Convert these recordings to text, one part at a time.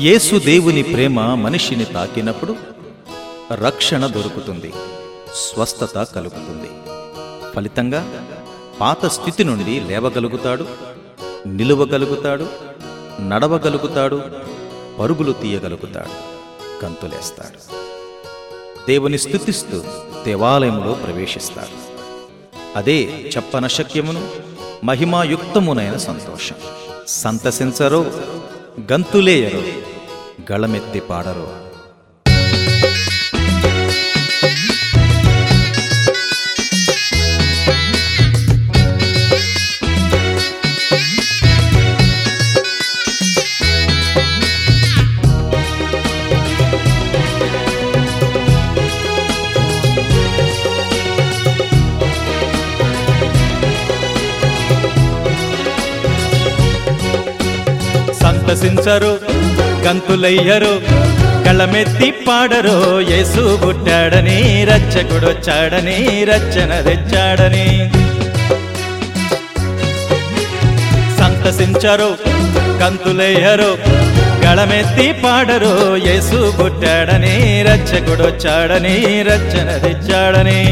యేసు దేవుని ప్రేమ మనిషిని తాకినప్పుడు రక్షణ దొరుకుతుంది, స్వస్థత కలుగుతుంది. ఫలితంగా పాత స్థితి నుండి లేవగలుగుతాడు, నిలువగలుగుతాడు, నడవగలుగుతాడు, పరుగులు తీయగలుగుతాడు, గంతులేస్తాడు. దేవుని స్తుతిస్తూ దేవాలయంలో ప్రవేశిస్తాడు. అదే చెప్పనశక్యమును మహిమాయుక్తమునైన సంతోషం. సంతసించరో, గంతులేయరో, గళమెత్తి పాడరో. సంతసించరు, గంతులయ్యరు, కళ్ళమెత్తి పాడరు. యేసు పుట్టాడని, రక్షకుడొచ్చాడని, రక్షణ తెచ్చాడని. సంతసించరు, గంతులయ్యరు, కళ్ళమెత్తి పాడరు. యేసు పుట్టాడని, రక్షకుడొచ్చాడని, రక్షణ తెచ్చాడని.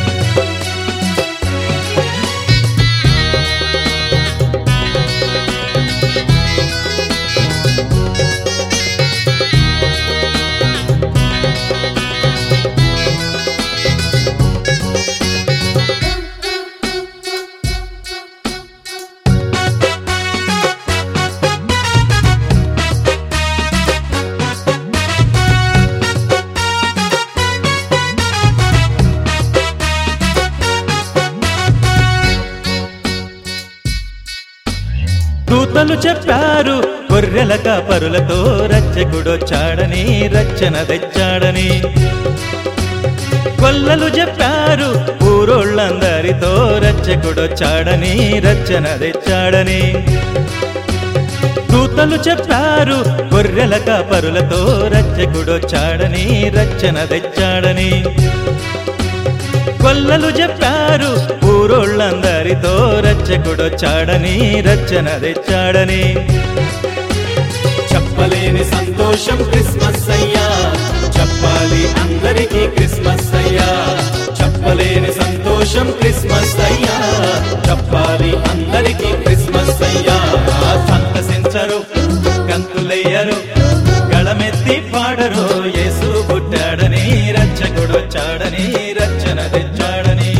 దూతలు చెప్పారు గొర్రెల కాపరులతో, రక్షకుడొచ్చాడని, రక్షణ తెచ్చాడని. కొల్లలు చెప్పారు ఊరోళ్ళందరితో, రక్షకుడొచ్చాడని, రక్షణ తెచ్చాడని. దూతలు చెప్పారు గొర్రెల కాపరులతో, రక్షకుడొచ్చాడని, రక్షణ తెచ్చాడని. కొల్లలు చెప్పారు ఊరోళ్ళందరితో, రక్షకుడొచ్చాడని, రక్షణ తెచ్చాడని. చెప్పలేని సంతోషం క్రిస్మస్ అయ్యా, చెప్పాలి అందరికీ క్రిస్మస్ అయ్యా. చెప్పలేని సంతోషం క్రిస్మస్ అయ్యా, చెప్పాలి అందరికీ క్రిస్మస్ అయ్యా. సంతసించరు, గంతులయ్యరు, గళమెత్తి పాడరు. యేసు పుట్టాడని, రక్షకుడొచ్చాడని, రక్షణ తెచ్చాడని.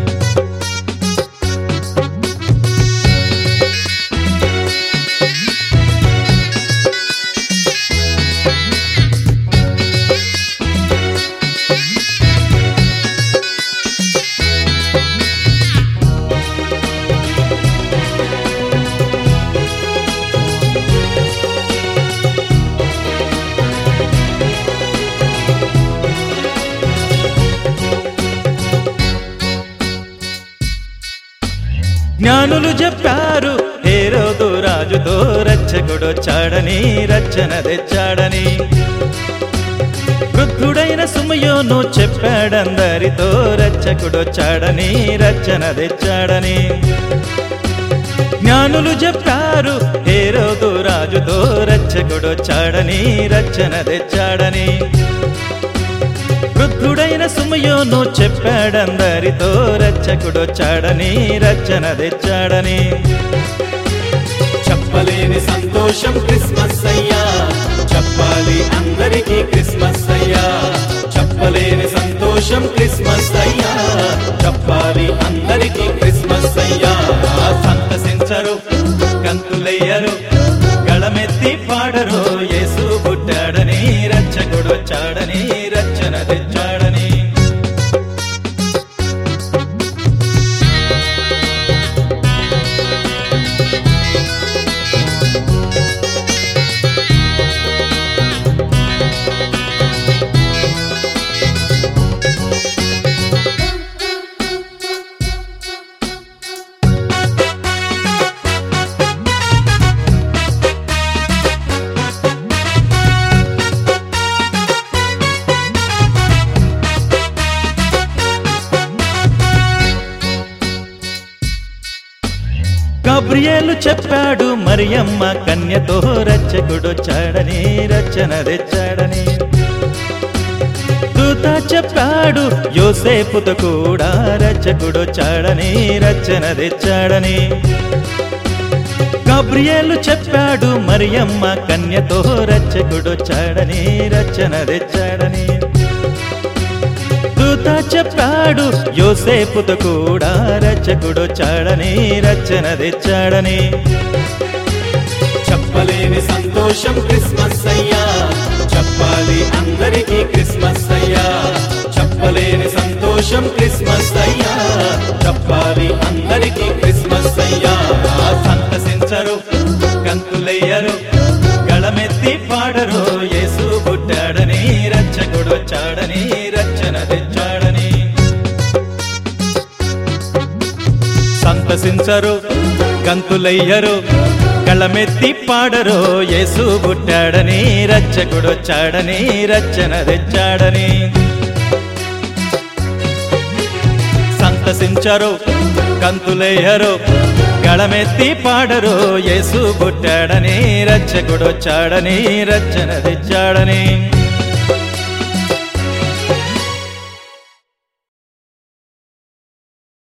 జ్ఞానులు చెప్పారు హేరోదు రాజుతో, రక్షకుడొచ్చాడని, రక్షణ తెచ్చాడని. వృద్ధుడైన సుమయోను చెప్పాడందరితో, రక్షకుడొచ్చాడని, రక్షణ తెచ్చాడని. జ్ఞానులు చెప్పారు హేరోదు రాజుతో, రక్షకుడొచ్చాడని, రక్షణ తెచ్చాడని. వృద్ధుడైన సుమయోను చెప్పాడందరితో, రక్షకుడొచ్చాడని, రక్షణ తెచ్చాడని. చెప్పలేని సంతోషం క్రిస్మస్ అయ్యా, చెప్పాలి అందరికీ క్రిస్మస్ అయ్యా. చెప్పలేని సంతోషం క్రిస్మస్ అయ్యా, చెప్పాలి అందరికీ క్రిస్మస్ అయ్యా. సంతసించరు, గంతులయ్యరు, గళమెత్తి పాడరు. యేసు పుట్టాడని, రక్షకుడొచ్చాడని, రక్షణ తెచ్చాడని. గబ్రియేలు చెప్పాడు మరియమ్మ కన్యతో రక్షకుడొచ్చాడని రక్షణ తెచ్చాడని. దూత చెప్పాడు యోసేపుతో కూడా రక్షకుడొచ్చాడని రక్షణ తెచ్చాడని. గబ్రియేలు చెప్పాడు మరియమ్మ కన్యతో రక్షకుడొచ్చాడని రక్షణ తెచ్చాడని. దూత చెప్పాడు యోసేపుతో కూడా రక్షకుడొచ్చాడని రక్షణ తెచ్చాడని. చెప్పలేని సంతోషం క్రిస్మస్ అయ్యా, చెప్పాలి అందరికీ క్రిస్మస్ అయ్యా. చెప్పలేని సంతోషం క్రిస్మస్ అయ్యా, చెప్పాలి అందరికీ క్రిస్మస్ అయ్యా. సంతసించరు కంతులయ్యరు గళమెత్తి పాడరు యేసు పుట్టాడని రక్షకుడొచ్చాడని రక్షణ తెచ్చాడని. సంతసించరు గంతులయ్యరు గళమెత్తి పాడరు యేసు పుట్టాడని రక్షకుడొచ్చాడని రక్షణ తెచ్చాడని. సంతసించరు గంతులయ్యరు గళమెత్తి పాడరు యేసు పుట్టాడని రక్షకుడొచ్చాడని రక్షణ తెచ్చాడని.